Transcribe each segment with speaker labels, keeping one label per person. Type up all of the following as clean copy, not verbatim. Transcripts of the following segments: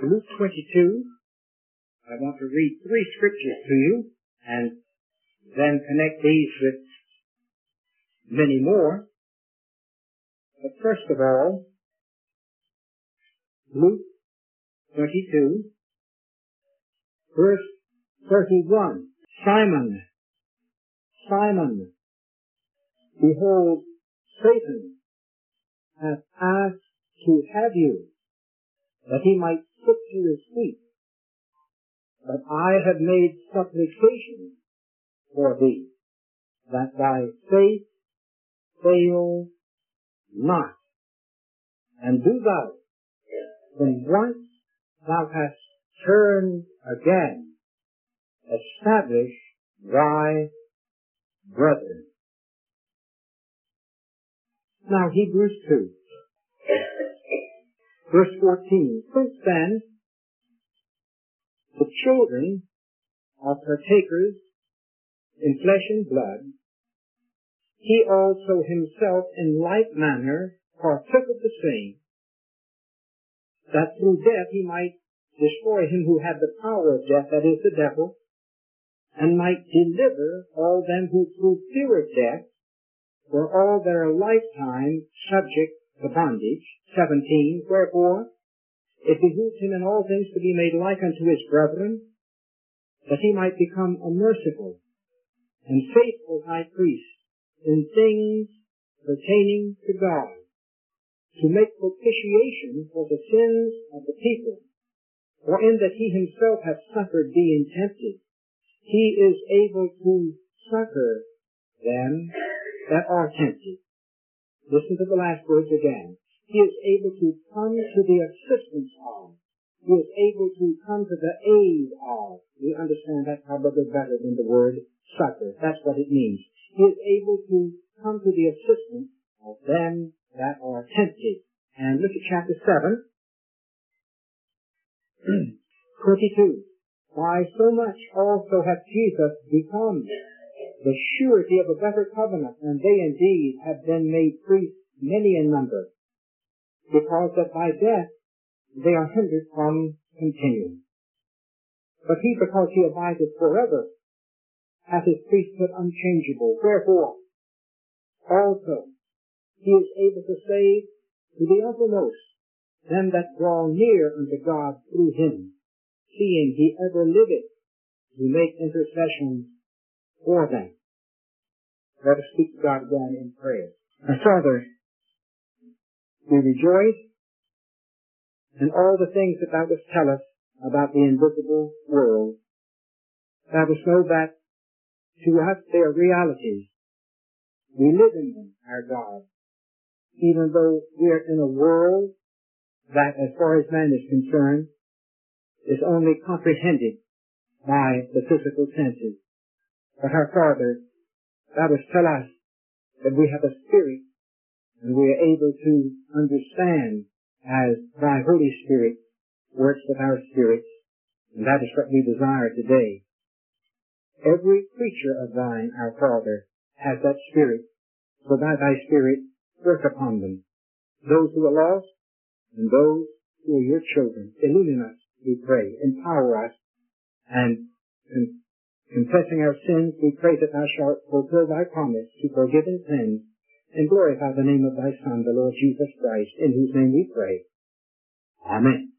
Speaker 1: Luke 22, I want to read 3 scriptures to you and then connect these with many more. But first of all, Luke 22, verse 31. Simon, Simon, behold, Satan hath asked to have you, that he might sift you as wheat. But I have made supplication for thee, that thy faith fail not. And do thou, when once thou hast turned again, establish thy brethren. Now Hebrews 2, verse 14. Since then, the children are partakers in flesh and blood, he also himself in like manner partook of the same, that through death he might destroy him who had the power of death, that is, the devil, and might deliver all them who through fear of death were all their lifetime subject to bondage. 17. Wherefore, it behooved him in all things to be made like unto his brethren, that he might become a merciful and faithful high priest in things pertaining to God, to make propitiation for the sins of the people. For in that he himself hath suffered being tempted, he is able to succor them that are tempted. Listen to the last words again. He is able to come to the assistance of. He is able to come to the aid of. We understand that probably better than the word succor. That's what it means. He is able to come to the assistance of them that are tempted. And look at chapter 7, 22. By so much also hath Jesus become the surety of a better covenant, and they indeed have been made priests many in number, because that by death they are hindered from continuing. But he, because he abideth forever, hath his priesthood unchangeable. Wherefore, also, he is able to save to the uttermost them that draw near unto God through him, seeing he ever liveth to make intercession for them. Let us speak to God again in prayer. Our Father, we rejoice in all the things that thou dost tell us about the invisible world. Thou dost know that to us they are realities. We live in them, our God, even though we are in a world that, as far as man is concerned, is only comprehended by the physical senses. But our Father, thou dost tell us that we have a spirit, and we are able to understand as thy Holy Spirit works with our spirits, and that is what we desire today. Every creature of thine, our Father, has that spirit, so that thy spirit work upon them. Those who are lost, and those who are your children, illumine us, we pray, empower us, and confessing our sins, we pray that thou shalt fulfill thy promise to forgive sins, and glorify the name of thy Son, the Lord Jesus Christ, in whose name we pray. Amen.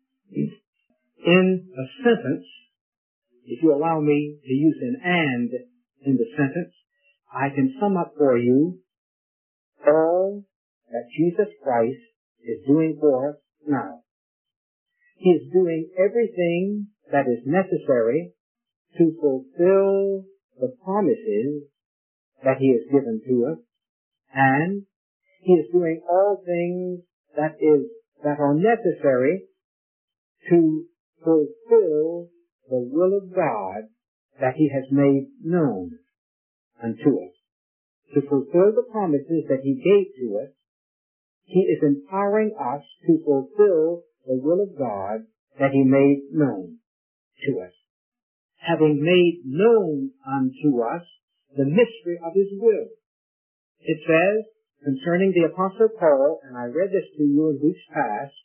Speaker 1: In a sentence, if you allow me to use an and in the sentence, I can sum up for you all that Jesus Christ is doing for us now. He is doing everything that is necessary to fulfill the promises that he has given to us, and he is doing all things that are necessary to fulfill the will of God that he has made known unto us. To fulfill the promises that he gave to us, he is empowering us to fulfill the will of God that he made known to us. Having made known unto us the mystery of his will. It says, concerning the Apostle Paul, and I read this to you in weeks past,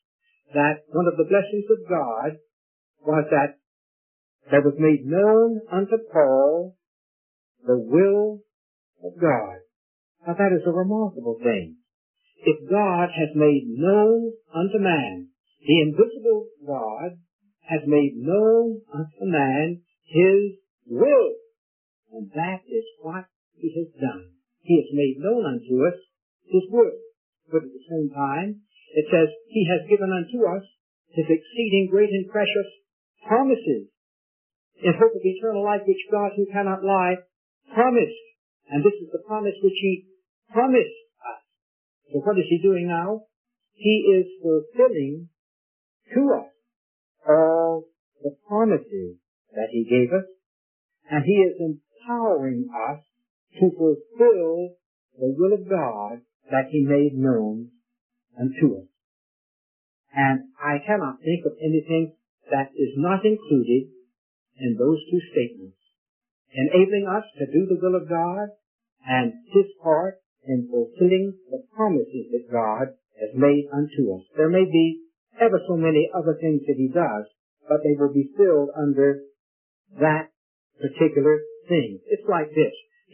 Speaker 1: that one of the blessings of God was that there was made known unto Paul the will of God. Now that is a remarkable thing. If God has made known unto man, the invisible God has made known unto man his will. And that is what he has done. He has made known unto us his will. But at the same time, it says, he has given unto us his exceeding great and precious promises, in hope of eternal life, which God, who cannot lie, promised. And this is the promise which he promised us. So what is he doing now? He is fulfilling to us all the promises that he gave us, and he is empowering us to fulfill the will of God that he made known unto us. And I cannot think of anything that is not included in those two statements, enabling us to do the will of God and his part in fulfilling the promises that God has made unto us. There may be ever so many other things that he does, but they will be filled under that particular thing. It's like this.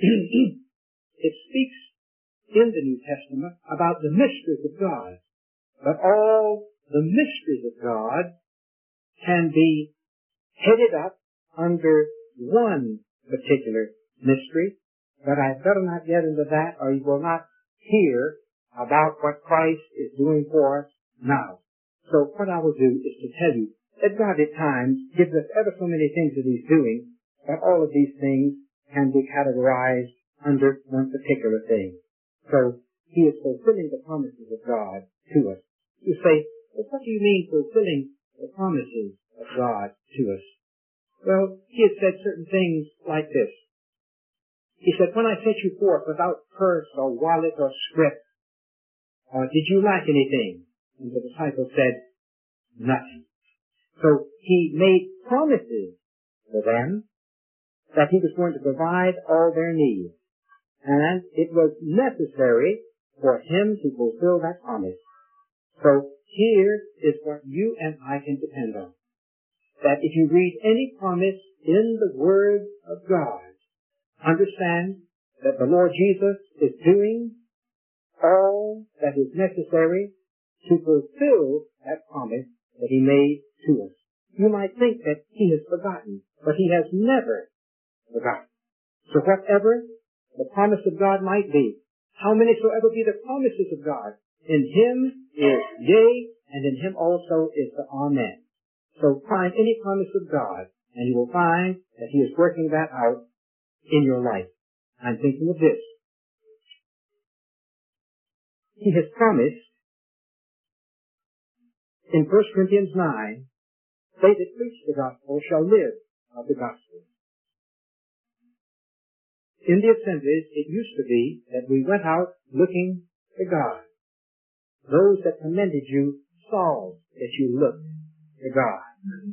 Speaker 1: It speaks in the New Testament about the mysteries of God, but all the mysteries of God can be headed up under one particular mystery, but I'd better not get into that, or you will not hear about what Christ is doing for us now. So what I will do is to tell you that God at times gives us ever so many things that he's doing, but all of these things can be categorized under one particular thing. So he is fulfilling the promises of God to us. You say, well, what do you mean fulfilling the promises of God to us? Well, he has said certain things like this. He said, when I sent you forth without purse or wallet or scrip, did you lack anything? And the disciples said, nothing. So he made promises to them that he was going to provide all their needs. And it was necessary for him to fulfill that promise. So here is what you and I can depend on. That if you read any promise in the Word of God, understand that the Lord Jesus is doing all that is necessary to fulfill that promise that he made to us. You might think that he has forgotten, but he has never forgotten. So whatever the promise of God might be, how many soever be the promises of God, in him is yea, and in him also is the amen. So find any promise of God, and you will find that he is working that out in your life. I'm thinking of this. He has promised in 1 Corinthians 9, they that preach the gospel shall live of the gospel. In the assemblies, it used to be that we went out looking to God. Those that commended you saw that you looked to God.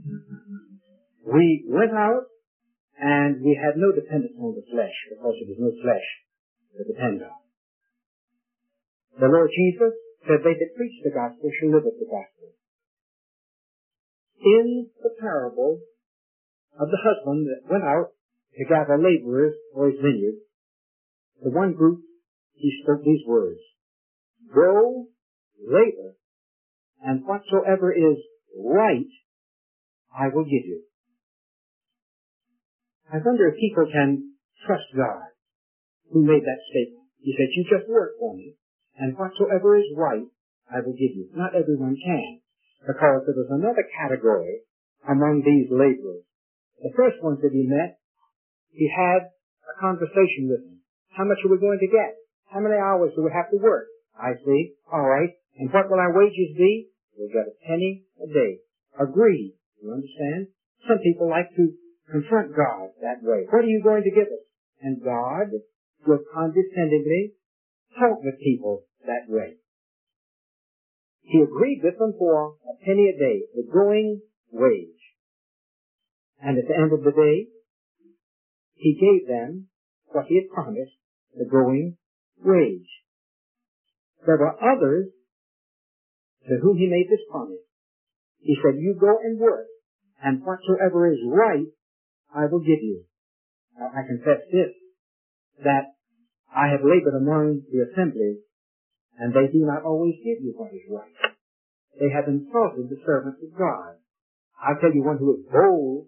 Speaker 1: We went out and we had no dependence on the flesh because there was no flesh to depend on. The Lord Jesus said, they that preach the gospel shall live of the gospel. In the parable of the husband that went out to gather laborers for his vineyard, the one group, he spoke these words, go, labor, and whatsoever is right, I will give you. I wonder if people can trust God who made that statement. He said, you just work for me, and whatsoever is right, I will give you. Not everyone can, because there was another category among these laborers. The first ones that he met, he had a conversation with them. How much are we going to get? How many hours do we have to work? I see. All right. And what will our wages be? We'll get a penny a day. Agreed. You understand? Some people like to confront God that way. What are you going to give us? And God will condescendingly talk with people that way. He agreed with them for a penny a day, the going wage. And at the end of the day, he gave them what he had promised, the going wage. There were others to whom he made this promise. He said, you go and work, and whatsoever is right, I will give you. Now, I confess this, that I have labored among the assemblies, and they do not always give you what is right. They have insulted the servants of God. I'll tell you one who is bold.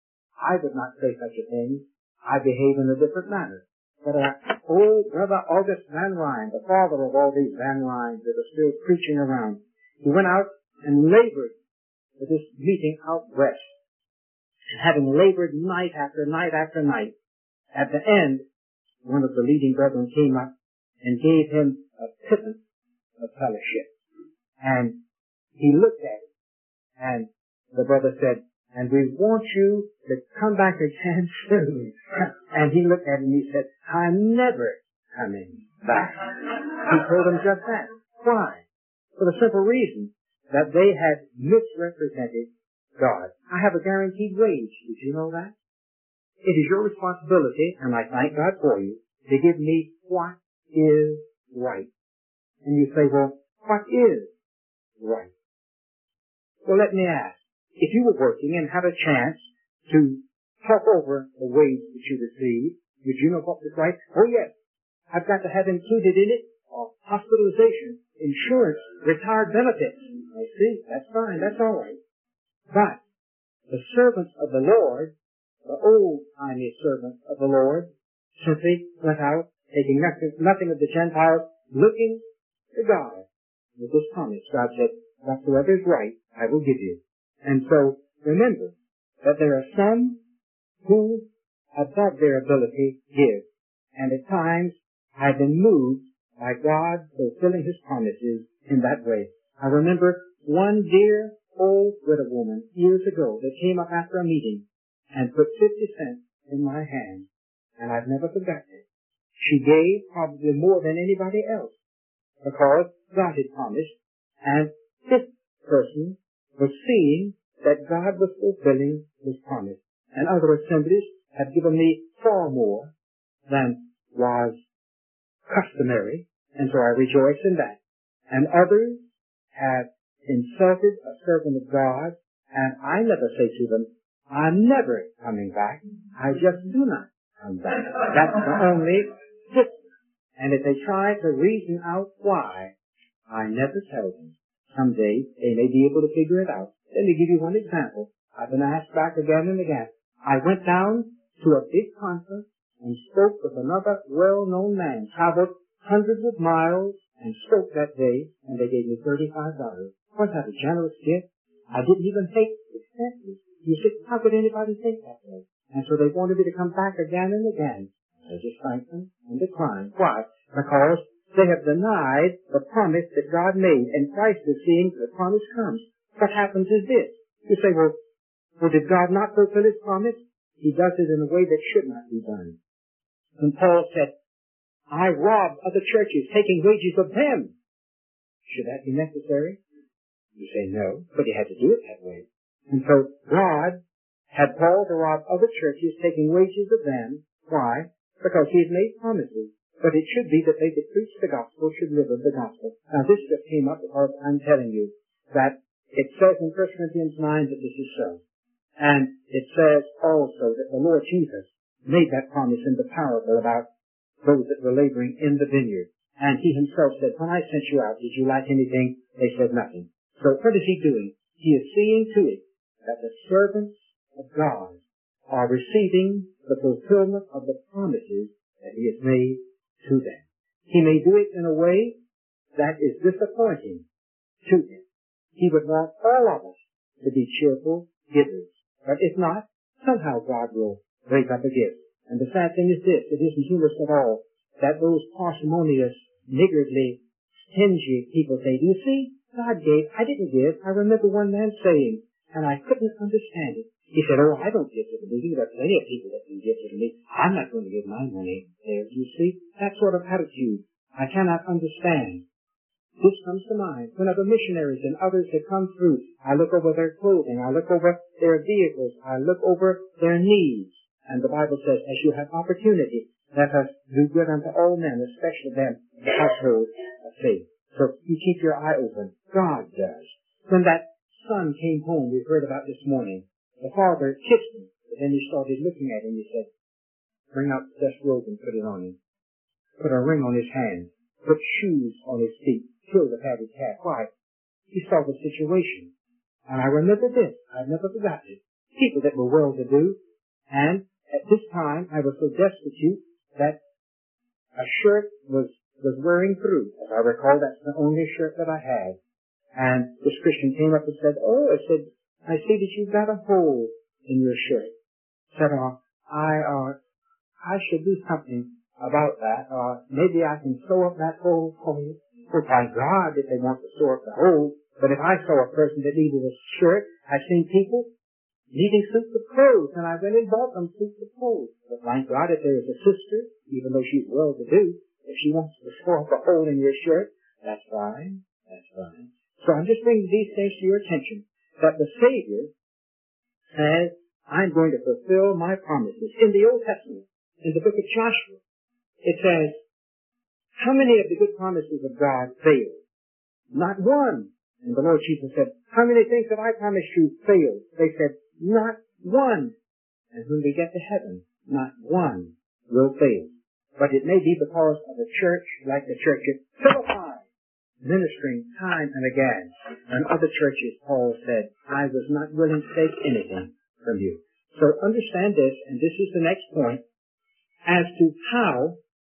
Speaker 1: I would not say such a thing. I behave in a different manner. But old Brother August Van Ryn, the father of all these Van Ryns that are still preaching around, he went out and labored for this meeting out west. And having labored night after night after night, at the end, one of the leading brethren came up and gave him a pittance of fellowship. And he looked at it, and the brother said, and we want you to come back again soon. And he looked at him and he said, I'm never coming back. He told him just that. Why? For the simple reason that they had misrepresented God. I have a guaranteed wage. Did you know that? It is your responsibility, and I thank God for you, to give me what is right. And you say, well, what is right? Well, let me ask. If you were working and had a chance to talk over the wage that you received, would you know what was right? Oh, yes. I've got to have included in it hospitalization, insurance, retired benefits. I see. That's fine. That's all right. But the servants of the Lord, the old-timey servants of the Lord, simply went out, taking nothing of the Gentiles, looking to God. With this promise, God said, whatsoever is right, I will give you. And so, remember that there are some who, above their ability, give. And at times, I've been moved by God fulfilling His promises in that way. I remember one dear old widow woman years ago that came up after a meeting and put 50 cents in my hand. And I've never forgotten it. She gave probably more than anybody else because God had promised. And this person was seeing that God was fulfilling His promise. And other assemblies have given me far more than was customary, and so I rejoice in that. And others have insulted a servant of God, and I never say to them, I'm never coming back. I just do not come back. That's the only difference. And if they try to reason out why, I never tell them. Someday they may be able to figure it out. Let me give you one example. I've been asked back again and again. I went down to a big conference and spoke with another well-known man, traveled hundreds of miles and spoke that day, and they gave me $35. Wasn't that a generous gift? I didn't even take expenses. You said, how could anybody think that way? And so they wanted me to come back again and again. I just thanked them and declined. Why? Because they have denied the promise that God made, and Christ is seeing the promise comes. What happens is this. You say, well, did God not fulfill His promise? He does it in a way that should not be done. And Paul said, I robbed other churches, taking wages of them. Should that be necessary? You say no, but he had to do it that way. And so God had Paul to rob other churches, taking wages of them. Why? Because he had made promises. But it should be that they that preach the gospel should live of the gospel. Now this just came up because I'm telling you that it says in 1 Corinthians 9 that this is so. And it says also that the Lord Jesus made that promise in the parable about those that were laboring in the vineyard. And he himself said, when I sent you out, did you lack anything? They said nothing. So what is he doing? He is seeing to it that the servants of God are receiving the fulfillment of the promises that he has made to them. He may do it in a way that is disappointing to him. He would want all of us to be cheerful givers. But if not, somehow God will raise up a gift. And the sad thing is this, it isn't humorous at all, that those parsimonious, niggardly, stingy people say, do you see, God gave, I didn't give. I remember one man saying, and I couldn't understand it. He said, oh, I don't give to the meeting. There are plenty of people that can give to the meeting. I'm not going to give my money there. Do you see? That sort of attitude I cannot understand. This comes to mind. Whenever missionaries and others have come through, I look over their clothing. I look over their vehicles. I look over their needs. And the Bible says, as you have opportunity, let us do good unto all men, especially them in the household of faith. So you keep your eye open. God does. When that son came home, we heard about this morning. The father kissed him, but then he started looking at him. He said, bring out the best robe and put it on him. Put a ring on his hand. Put shoes on his feet. Kill the fatted calf. Why? He saw the situation. And I remember this. I've never forgotten it. People that were well-to-do. And at this time, I was so destitute that a shirt was wearing through. As I recall, that's the only shirt that I had. And this Christian came up and said, oh, I see that you've got a hole in your shirt. Said, I should do something about that. Maybe I can sew up that hole for you. Well, thank God if they want to sew up the hole. But if I saw a person that needed a shirt, I've seen people needing suits of clothes, and I went and bought them suits of clothes. But thank God if there is a sister, even though she's well-to-do, if she wants to sew up a hole in your shirt, that's fine. That's fine. So I'm just bringing these things to your attention, that the Savior says, I'm going to fulfill my promises. In the Old Testament, in the book of Joshua, it says, how many of the good promises of God failed? Not one. And the Lord Jesus said, how many things that I promised you failed? They said, not one. And when we get to heaven, not one will fail. But it may be because of a church like the church at Philippi, ministering time and again. And other churches, Paul said, I was not willing to take anything from you. So understand this, and this is the next point, as to how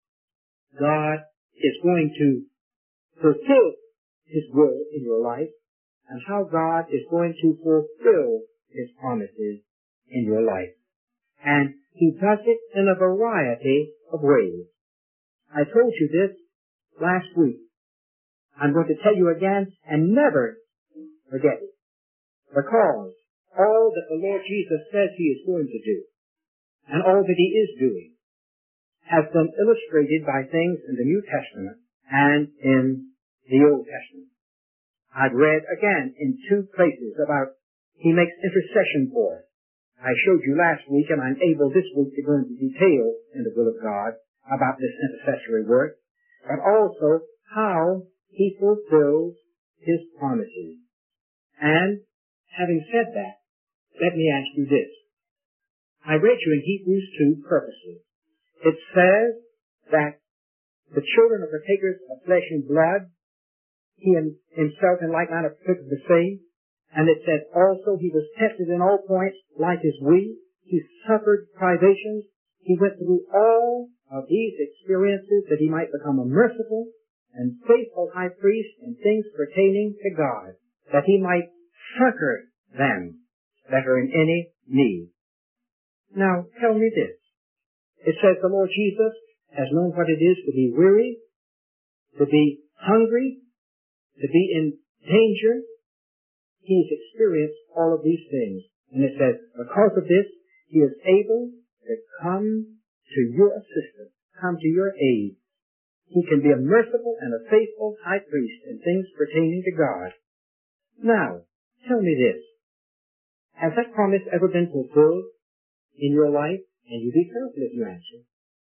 Speaker 1: God is going to fulfill His will in your life, and how God is going to fulfill His promises in your life. And He does it in a variety of ways. I told you this last week. I'm going to tell you again, and never forget it. Because all that the Lord Jesus says He is going to do, and all that He is doing, has been illustrated by things in the New Testament and in the Old Testament. I've read again in two places about He makes intercession for us. I showed you last week, and I'm able this week to go into detail in the will of God about this intercessory work, but also how He fulfills His promises. And having said that, let me ask you this. I read you in Hebrews 2 purposes. It says that the children are partakers of flesh and blood. He himself in like manner partook of the same. And it said also He was tested in all points like as we. He suffered privations. He went through all of these experiences that He might become a merciful and faithful high priest in things pertaining to God, that He might succor them that are in any need. Now, tell me this. It says the Lord Jesus has known what it is to be weary, to be hungry, to be in danger. He's experienced all of these things. And it says, because of this, He is able to come to your assistance, come to your aid. He can be a merciful and a faithful high priest in things pertaining to God. Now, tell me this. Has that promise ever been fulfilled in your life? And you be careful if you answer.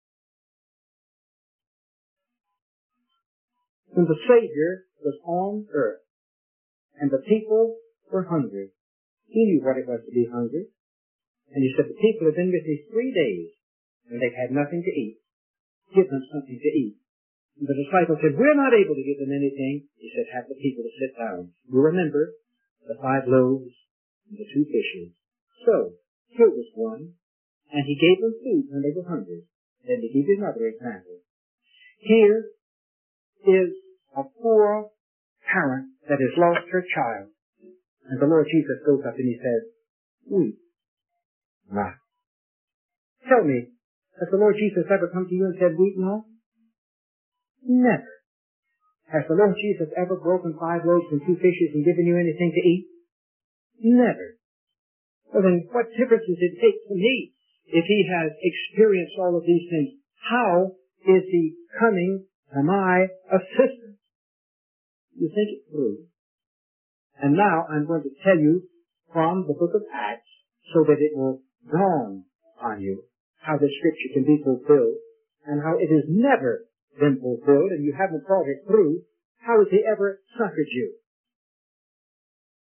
Speaker 1: When the Savior was on earth, and the people were hungry, He knew what it was to be hungry. And He said, the people have been with me 3 days, and they've had nothing to eat. Give them something to eat. And the disciples said, we're not able to give them anything. He said, have the people to sit down. You remember the 5 loaves and the 2 fishes. So, here was one, and He gave them food when they were hungry. Then He gave another example. Here is a poor parent that has lost her child. And the Lord Jesus goes up and He says, weep not. Tell me, has the Lord Jesus ever come to you and said, weep not? Never. Has the Lord Jesus ever broken 5 loaves and 2 fishes and given you anything to eat? Never. Well then, what difference does it take to me if He has experienced all of these things? How is He coming to my assistance? You think it through. And now I'm going to tell you from the book of Acts so that it will dawn on you how the Scripture can be fulfilled and how it has never been fulfilled and you haven't thought it through. How has He ever succored you?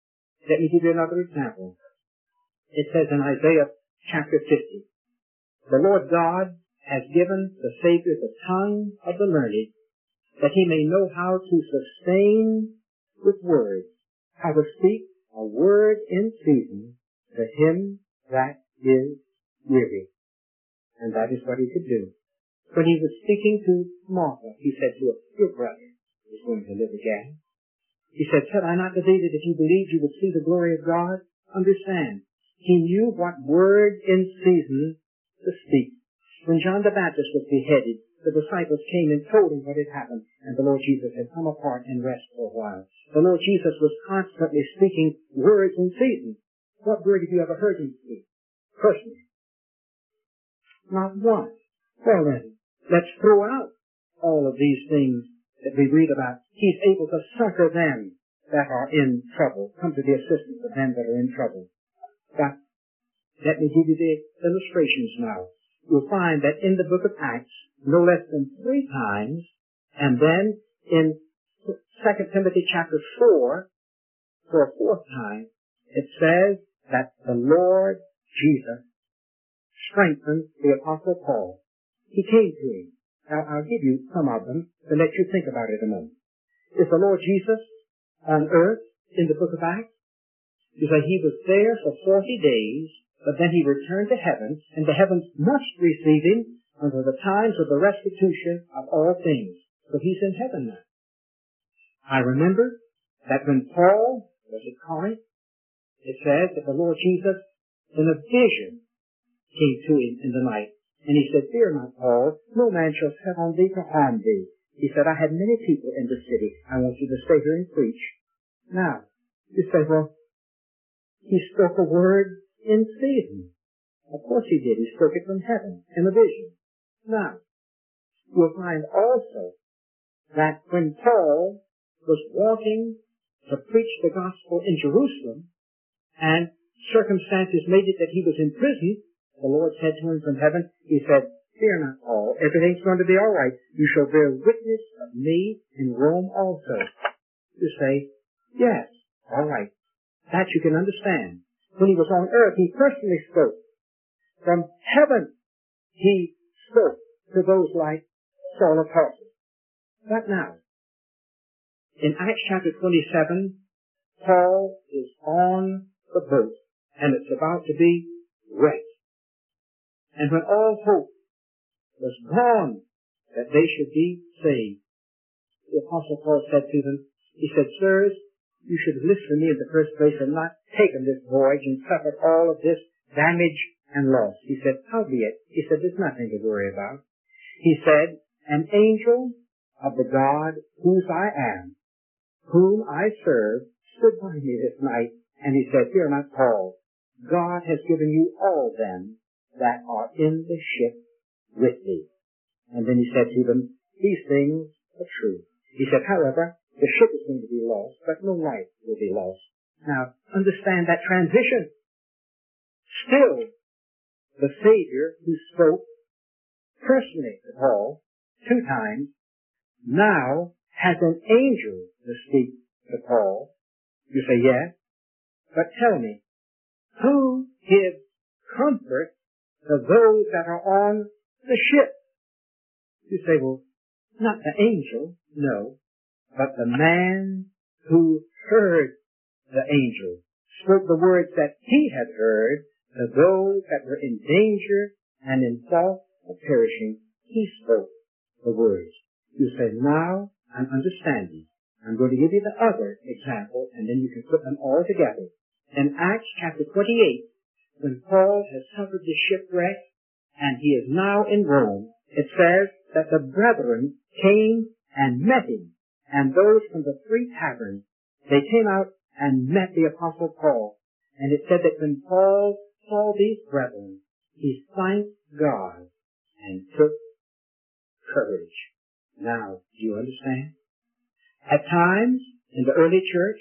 Speaker 1: Let me give you another example. It says in Isaiah chapter 50, the Lord God has given the Savior the tongue of the learned, that he may know how to sustain with words, how to speak a word in season to him that is weary. And that is what he could do. When he was speaking to Martha, he said to her, your brother is going to live again. He said I not to thee that if you believed you would see the glory of God? Understand, he knew what word in season to speak. When John the Baptist was beheaded, the disciples came and told him what had happened, and the Lord Jesus had come apart and rest for a while. The Lord Jesus was constantly speaking words in season. What word have you ever heard him speak? Personally. Not one. Well then, let's throw out all of these things that we read about. He's able to succor them that are in trouble, come to the assistance of them that are in trouble. But let me give you the illustrations now. You'll find that in the book of Acts, no less than 3 times, and then in 2 Timothy chapter 4, for a 4th time, it says that the Lord Jesus strengthened the Apostle Paul. He came to him. Now, I'll give you some of them to let you think about it a moment. Is the Lord Jesus on earth in the book of Acts? You say he was there for 40 days, but then he returned to heaven, and the heavens must receive him until the times of the restitution of all things. So he's in heaven now. I remember that when Paul was at Corinth, it says that the Lord Jesus, in a vision, came to him in the night. And he said, fear not, Paul, no man shall set on thee to harm thee. He said, I had many people in the city. I want you to stay here and preach. Now, you say, well, he spoke a word in season. Of course he did. He spoke it from heaven in a vision. Now, you'll find also that when Paul was walking to preach the gospel in Jerusalem, and circumstances made it that he was in prison, the Lord said to him from heaven, he said, fear not, Paul, everything's going to be all right. You shall bear witness of me in Rome also. You say, yes, all right. That you can understand. When he was on earth, he personally spoke. From heaven, he spoke to those like Saul of Tarsus. But now, in Acts chapter 27, Paul is on the boat, and it's about to be wrecked. And when all hope was gone that they should be saved, the Apostle Paul said to them, he said, sirs, you should have listened to me in the first place and not taken this voyage and suffered all of this damage and loss. He said, howbeit, he said, there's nothing to worry about. He said, an angel of the God whose I am, whom I serve, stood by me this night, and he said, fear not, Paul, God has given you all them that are in the ship with thee. And then he said to them, these things are true. He said, however, the ship is going to be lost, but no life will be lost. Now, understand that transition. Still, the Savior who spoke personally to Paul 2 times now has an angel to speak to Paul. You say, yes, but tell me, who gives comfort to those that are on the ship? You say, well, not the angel, no, but the man who heard the angel spoke the words that he had heard to those that were in danger and in thought of perishing. He spoke the words. You say, now I'm understanding. I'm going to give you the other example, and then you can put them all together. In Acts chapter 28, when Paul has suffered the shipwreck, and he is now in Rome, it says that the brethren came and met him, and those from the 3 taverns, they came out and met the Apostle Paul. And it said that when Paul saw these brethren, he thanked God and took courage. Now, do you understand? At times, in the early church,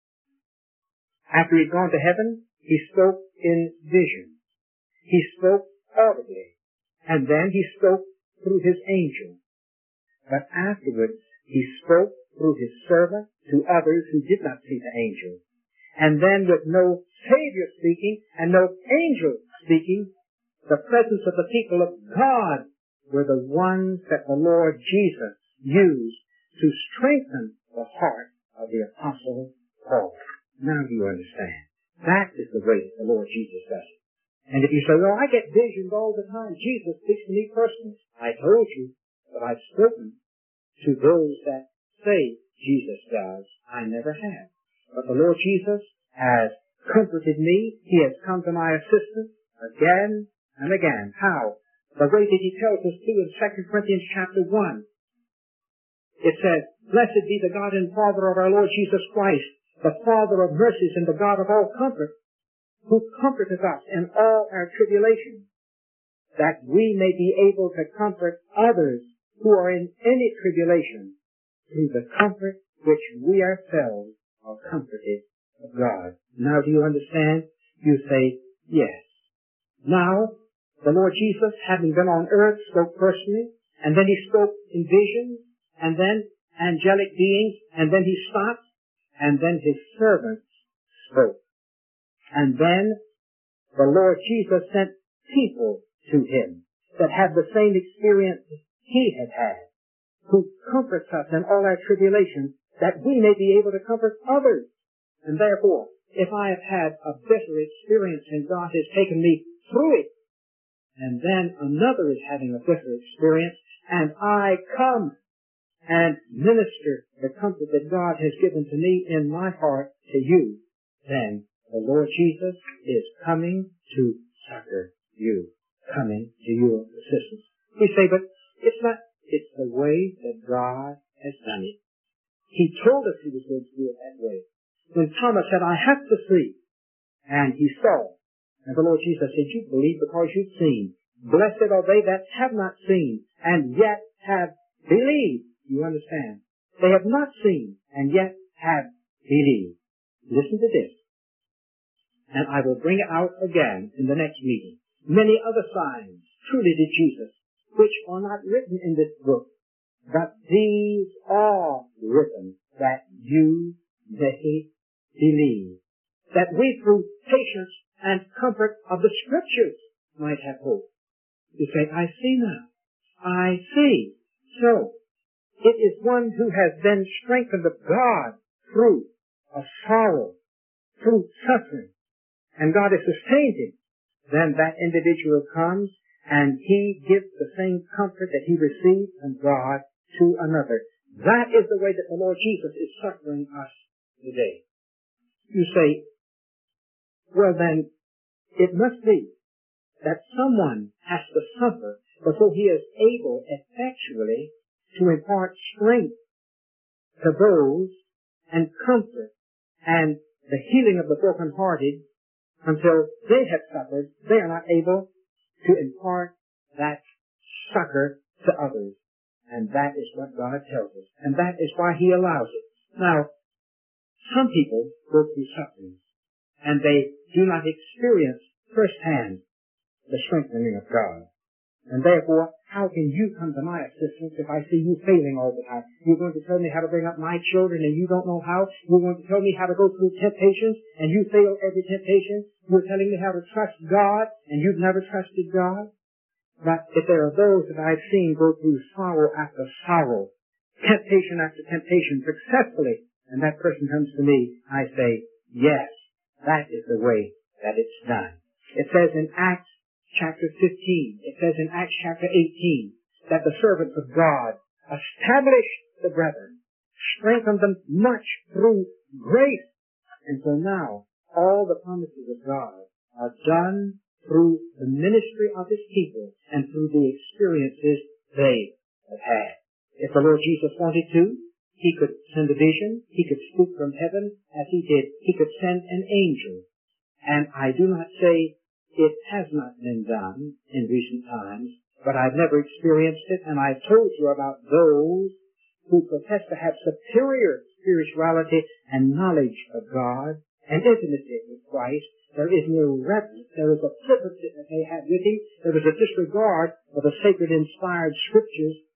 Speaker 1: after he'd gone to heaven, he spoke in vision. He spoke audibly. And then he spoke through his angel. But afterwards, he spoke through his servant to others who did not see the angel. and then with no Savior speaking and no angel speaking, the presence of the people of God were the ones that the Lord Jesus used to strengthen the heart of the Apostle Paul. Now do you understand? That is the way the Lord Jesus does it. And if you say, well, I get visions all the time. Jesus speaks to me personally. I told you that I've spoken to those that say Jesus does. I never have. But the Lord Jesus has comforted me. He has come to my assistance again and again. How? The way that he tells us to in 2 Corinthians chapter 1. It says, Blessed be the God and Father of our Lord Jesus Christ, the Father of mercies and the God of all comfort, who comforteth us in all our tribulation, that we may be able to comfort others who are in any tribulation through the comfort which we ourselves are comforted of God. Now do you understand? You say, yes. Now, the Lord Jesus, having been on earth, spoke personally, and then he spoke in visions, and then angelic beings, and then he stopped, and then his servants spoke. And then the Lord Jesus sent people to him that had the same experience he had had, who comforts us in all our tribulations, that we may be able to comfort others. And therefore, if I have had a better experience and God has taken me through it, and then another is having a better experience, and I come and minister the comfort that God has given to me in my heart to you, then the Lord Jesus is coming to succor you, coming to your assistance. We say, but it's the way that God has done it. He told us he was going to do it that way. When Thomas said, I have to see, and he saw, and the Lord Jesus said, you believe because you've seen. Blessed are they that have not seen, and yet have believed. You understand? They have not seen, and yet have believed. Listen to this. And I will bring it out again in the next meeting. Many other signs truly did Jesus, which are not written in this book, but these are written that you may believe, that we through patience and comfort of the Scriptures might have hope. You say, I see now. I see. So, it is one who has been strengthened of God through a sorrow, through suffering, and God has sustained him. Then that individual comes and he gives the same comfort that he received from God to another. That is the way that the Lord Jesus is succoring us today. You say, well then, it must be that someone has to suffer before he is able effectually to impart strength to those and comfort and the healing of the brokenhearted. Until they have suffered, they are not able to impart that succor to others. And that is what God tells us. And that is why he allows it. Now, some people go through suffering, and they do not experience firsthand the strengthening of God. And therefore, how can you come to my assistance if I see you failing all the time? You're going to tell me how to bring up my children and you don't know how? You're going to tell me how to go through temptations and you fail every temptation? You're telling me how to trust God and you've never trusted God? But if there are those that I've seen go through sorrow after sorrow, temptation after temptation successfully, and that person comes to me, I say, yes, that is the way that it's done. It says in Acts chapter 15, it says in Acts chapter 18, that the servants of God established the brethren, strengthened them much through grace. And so now, all the promises of God are done through the ministry of his people and through the experiences they have had. If the Lord Jesus wanted to, he could send a vision, he could speak from heaven as he did, he could send an angel. And I do not say it has not been done in recent times, but I've never experienced it, and I've told you about those who profess to have superior spirituality and knowledge of God and intimacy with Christ. There is no reverence. There is a flippancy that they have with him. There is a disregard for the sacred inspired scriptures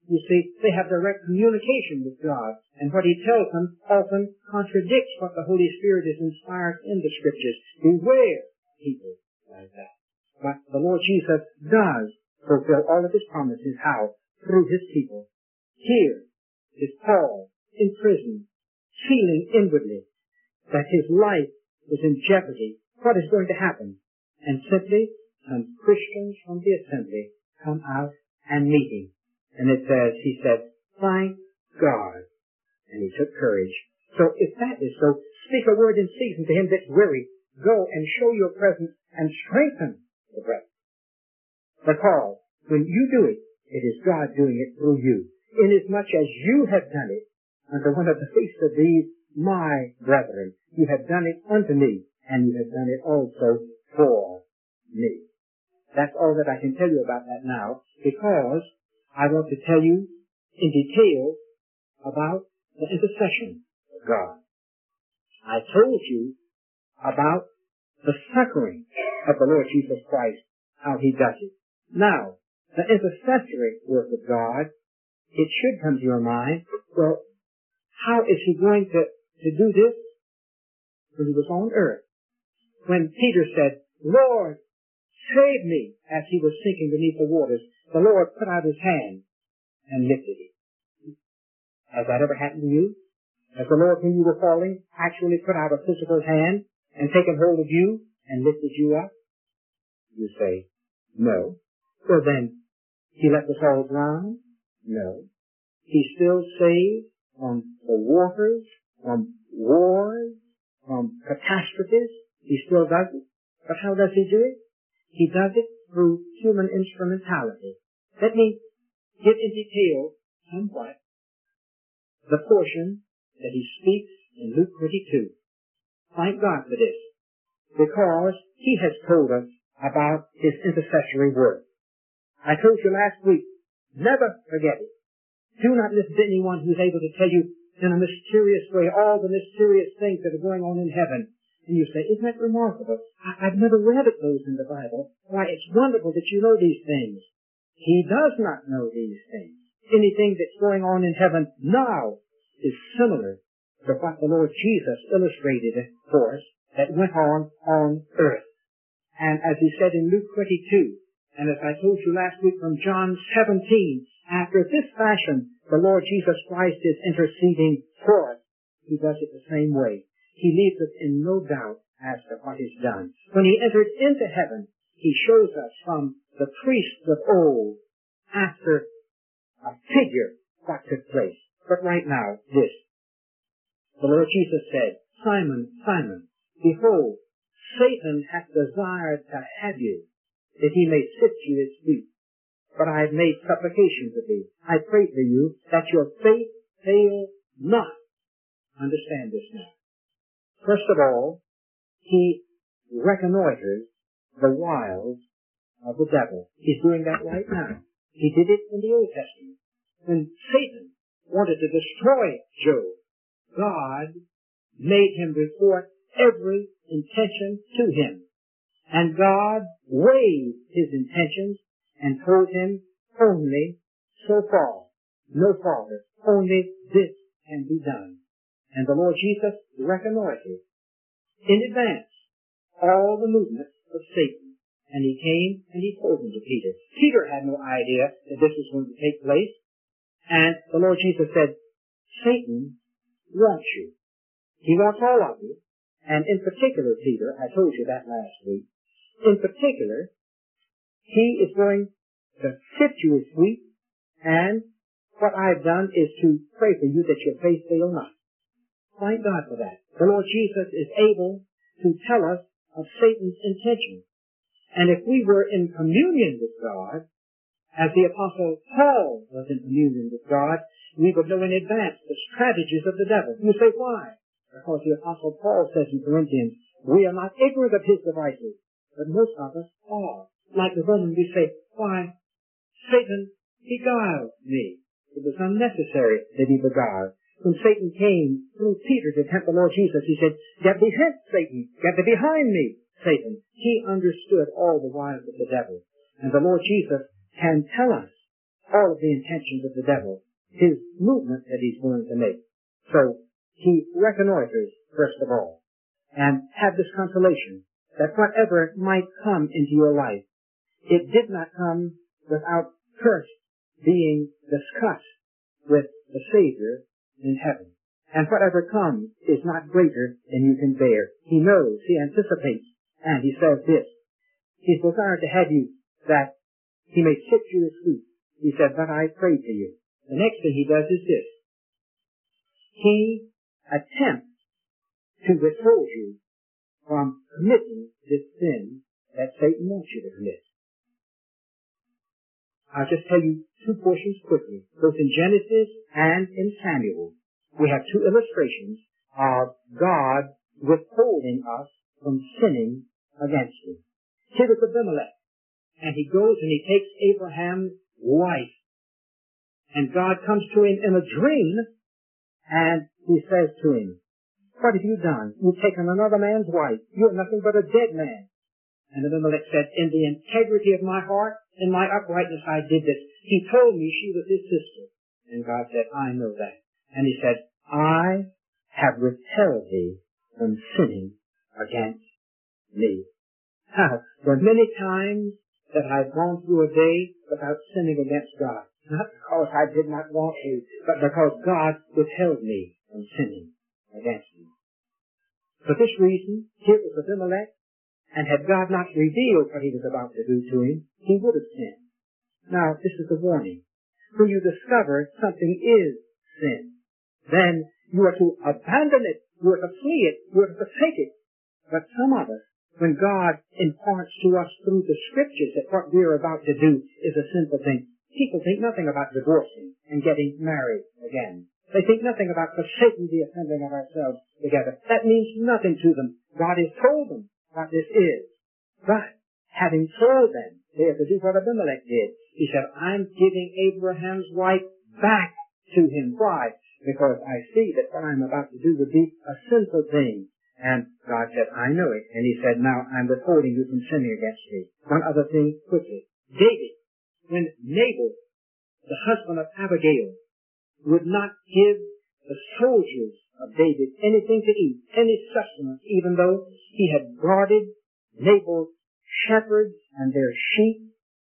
Speaker 1: You see, they have direct communication with God, and what He tells them often contradicts what the Holy Spirit is inspired in the Scriptures. Beware people like that. But the Lord Jesus does fulfill all of His promises. How? Through His people. Here is Paul in prison, feeling inwardly that his life was in jeopardy. What is going to happen? And simply, some Christians from the assembly come out and meet him. And it says, he said, thank God. And he took courage. So if that is so, speak a word in season to him that's weary. Go and show your presence and strengthen the brethren. Because when you do it, it is God doing it through you. Inasmuch as you have done it unto one of the least of these, my brethren, you have done it unto me, and you have done it also for me. That's all that I can tell you about that now, because I want to tell you in detail about the intercession of God. I told you about the succoring of the Lord Jesus Christ, how He does it. Now, the intercessory work of God, it should come to your mind, well, how is He going to do this? When He was on earth. When Peter said, Lord, save me, as he was sinking beneath the waters, the Lord put out His hand and lifted him. Has that ever happened to you? Has the Lord, when you were falling, actually put out a physical hand and taken hold of you and lifted you up? You say, no. Well then, He let us all drown? No. He still saves from the waters, from wars, from catastrophes. He still does it. But how does He do it? He does it through human instrumentality. Let me give in detail somewhat the portion that He speaks in Luke 22. Thank God for this, because He has told us about His intercessory work. I told you last week, never forget it. Do not listen to anyone who's able to tell you in a mysterious way all the mysterious things that are going on in heaven. And you say, isn't that remarkable? I've never read of those in the Bible. Why, it's wonderful that you know these things. He does not know these things. Anything that's going on in heaven now is similar to what the Lord Jesus illustrated for us that went on earth. And as He said in Luke 22, and as I told you last week from John 17, after this fashion, the Lord Jesus Christ is interceding for us. He does it the same way. He leaves us in no doubt as to what is done. When He entered into heaven, He shows us from the priests of old, after a figure, what took place. But right now, this. The Lord Jesus said, Simon, Simon, behold, Satan hath desired to have you, that he may sift you as wheat. But I have made supplication to thee. I pray for you that your faith fail not. Understand this now. First of all, He reconnoiters the wiles of the devil. He's doing that right now. He did it in the Old Testament. When Satan wanted to destroy Job, God made him report every intention to him. And God weighed his intentions and told him only so far, no farther. Only this can be done. And the Lord Jesus reconnoitered in advance all the movements of Satan. And He came and He told them to Peter. Peter had no idea that this was going to take place. And the Lord Jesus said, Satan wants you. He wants all of you. And in particular, Peter, I told you that last week, in particular, he is going to sift you as wheat, and what I've done is to pray for you that your faith fail not. Thank God for that. The Lord Jesus is able to tell us of Satan's intentions. And if we were in communion with God, as the Apostle Paul was in communion with God, we would know in advance the strategies of the devil. You say, why? Because the Apostle Paul says in Corinthians, we are not ignorant of his devices, but most of us are. Like the woman, we say, why? Satan beguiled me. It was unnecessary that he beguiled. When Satan came through Peter to tempt the Lord Jesus, he said, get thee hence, Satan. Get thee behind me, Satan. He understood all the wiles of the devil. And the Lord Jesus can tell us all of the intentions of the devil, his movement that he's going to make. So he reconnoiters, first of all, and have this consolation that whatever might come into your life, it did not come without first being discussed with the Savior in heaven. And whatever comes is not greater than you can bear. He knows, he anticipates, and he says this. He's desired to have you that he may sit you asleep. He said, but I pray to you. The next thing he does is this. He attempts to withhold you from committing this sin that Satan wants you to commit. I'll just tell you two portions quickly. Both in Genesis and in Samuel, we have two illustrations of God withholding us from sinning against him. Here is Abimelech, and he goes and he takes Abraham's wife. And God comes to him in a dream, and he says to him, what have you done? You've taken another man's wife. You're nothing but a dead man. And Abimelech said, in the integrity of my heart, in my uprightness, I did this. He told me she was his sister. And God said, I know that. And he said, I have withheld thee from sinning against me. There are many times that I've gone through a day without sinning against God. Not because I did not want to, but because God withheld me from sinning against him. For this reason, here was Abimelech, and had God not revealed what he was about to do to him, he would have sinned. Now, this is the warning. When you discover something is sin, then you are to abandon it, you are to flee it, you are to forsake it. But some of us, when God imparts to us through the Scriptures that what we are about to do is a sinful thing, people think nothing about divorcing and getting married again. They think nothing about forsaking the assembling of ourselves together. That means nothing to them. God has told them what this is. But, having told them, they have to do what Abimelech did. He said, I'm giving Abraham's wife back to him. Why? Because I see that what I'm about to do would be a sinful thing. And God said, I know it. And he said, now I'm withholding you from sinning against me. One other thing quickly. David, when Nabal, the husband of Abigail, would not give the soldiers of David anything to eat, any sustenance, even though he had guarded Nabal's shepherds and their sheep.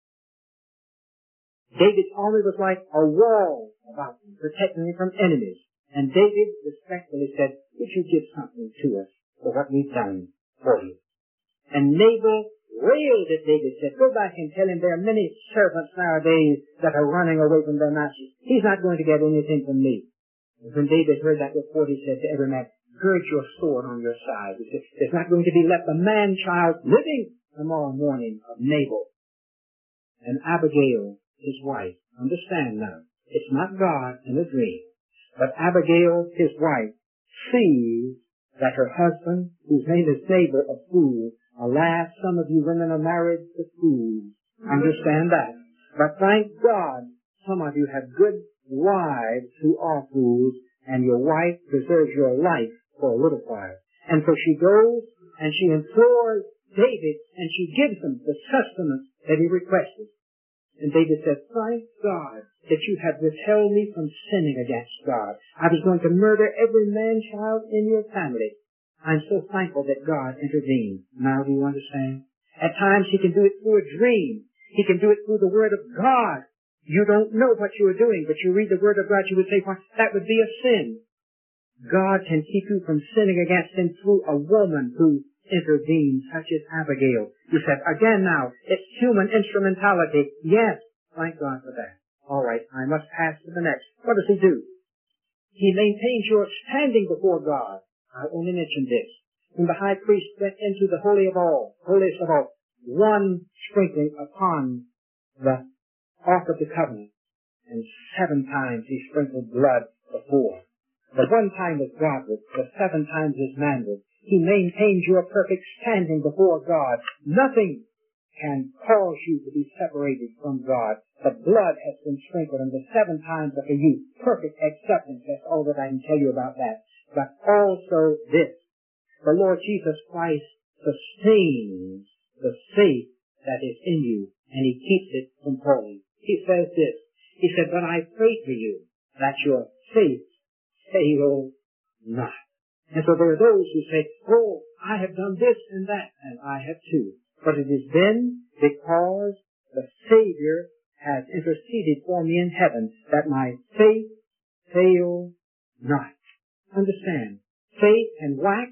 Speaker 1: David's army was like a wall about them, protecting them from enemies. And David respectfully said, would you give something to us for what we've done for you? And Nabal railed at David, said, go back and tell him there are many servants nowadays that are running away from their masters. He's not going to get anything from me. And when David heard that report, he said to every man, gird your sword on your side. He said, there's not going to be left a man-child living tomorrow morning of Nabal. And Abigail, his wife, understand now, it's not God in a dream, but Abigail, his wife, sees that her husband, whose name is Nabal, a fool. Alas, some of you women are married to fools. Understand that. But thank God, some of you have good wives who are fools, and your wife preserves your life for a little while. And so she goes and she implores David, and she gives him the sustenance that he requested. And David said, thank God that you have withheld me from sinning against God. I was going to murder every man-child in your family. I'm so thankful that God intervened. Now do you understand? At times he can do it through a dream. He can do it through the Word of God. You don't know what you are doing, but you read the Word of God, you would say, well, that would be a sin. God can keep you from sinning against him through a woman who intervened, such as Abigail. You said, again now, it's human instrumentality. Yes, thank God for that. All right, I must pass to the next. What does he do? He maintains your standing before God. I only mentioned this. When the high priest went into the holiest of all, one sprinkling upon the ark of the covenant, and 7 times he sprinkled blood before. The one time was godless, the 7 times is manless. He maintains your perfect standing before God. Nothing can cause you to be separated from God. The blood has been sprinkled, and the 7 times are for you. Perfect acceptance. That's all that I can tell you about that. But also this. The Lord Jesus Christ sustains the faith that is in you, and he keeps it from falling. He says this, He said, but I pray for you that your faith fail not. And so there are those who say, oh, I have done this and that, and I have too. But it is then because the Savior has interceded for me in heaven that my faith fail not. Understand, faith can wax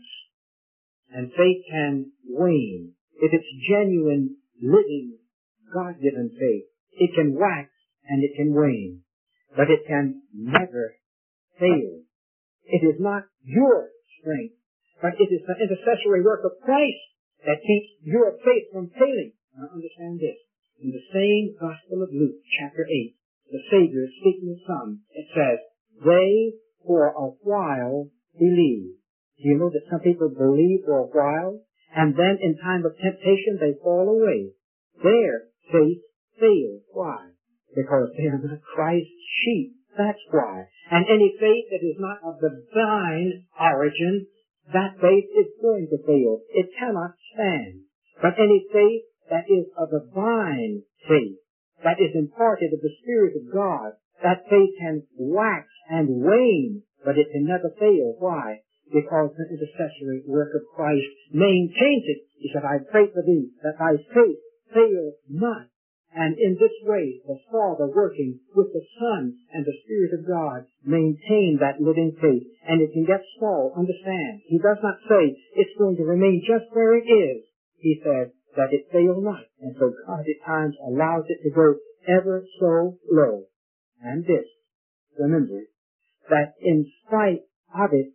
Speaker 1: and faith can wane. If it's genuine, living, God-given faith, it can wax and it can wane, but it can never fail. It is not your strength, but it is the intercessory work of Christ that keeps your faith from failing. Now understand this. In the same Gospel of Luke, chapter 8, the Savior is speaking to some. It says, they for a while believe. Do you know that some people believe for a while, and then in time of temptation they fall away? Their faith fails. Why? Because they are not Christ's sheep. That's why. And any faith that is not of divine origin, that faith is going to fail. It cannot stand. But any faith that is a divine faith, that is imparted of the Spirit of God, that faith can wax and wane, but it can never fail. Why? Because the intercessory work of Christ maintains it. He said, I pray for thee, that thy faith fail not. And in this way, the Father working with the Son and the Spirit of God maintain that living faith. And it can get small. Understand, He does not say it's going to remain just where it is. He says that it fail not. And so God at times allows it to go ever so low. And this, remember, that in spite of it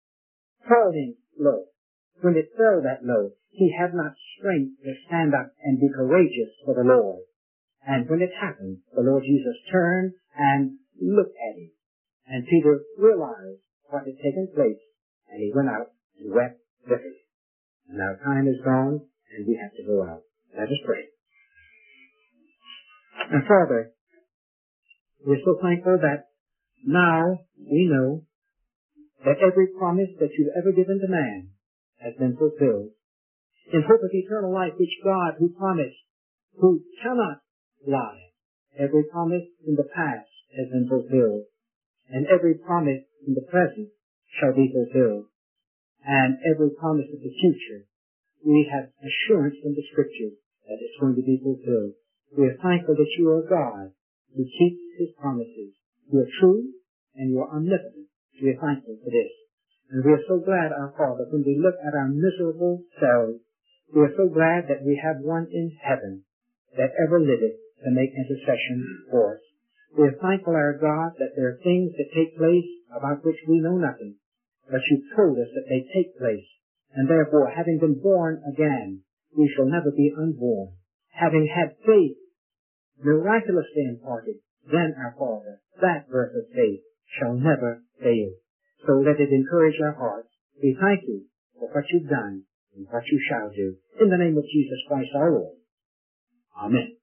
Speaker 1: falling low, when it fell that low, he had not strength to stand up and be courageous for the Lord. And when it happened, the Lord Jesus turned and looked at him. And Peter realized what had taken place, and he went out and wept bitterly. And now time is gone, and we have to go out. Let us pray. And Father, we're so thankful that now we know that every promise that you've ever given to man has been fulfilled. In hope of eternal life, which God, who promised, who cannot lie, every promise in the past has been fulfilled, and every promise in the present shall be fulfilled, and every promise of the future, we have assurance from the Scriptures that it's going to be fulfilled. We are thankful that you are God who keeps His promises. You are true and you are omnipotent. We are thankful for this. And we are so glad, our Father, when we look at our miserable selves, we are so glad that we have one in heaven that ever liveth to make intercession for us. We are thankful, our God, that there are things that take place about which we know nothing, but you told us that they take place. And therefore, having been born again, we shall never be unborn. Having had faith miraculously imparted, then, our Father, that birth of faith shall never fail. So let it encourage our hearts. We thank you for what you've done and what you shall do. In the name of Jesus Christ our Lord. Amen.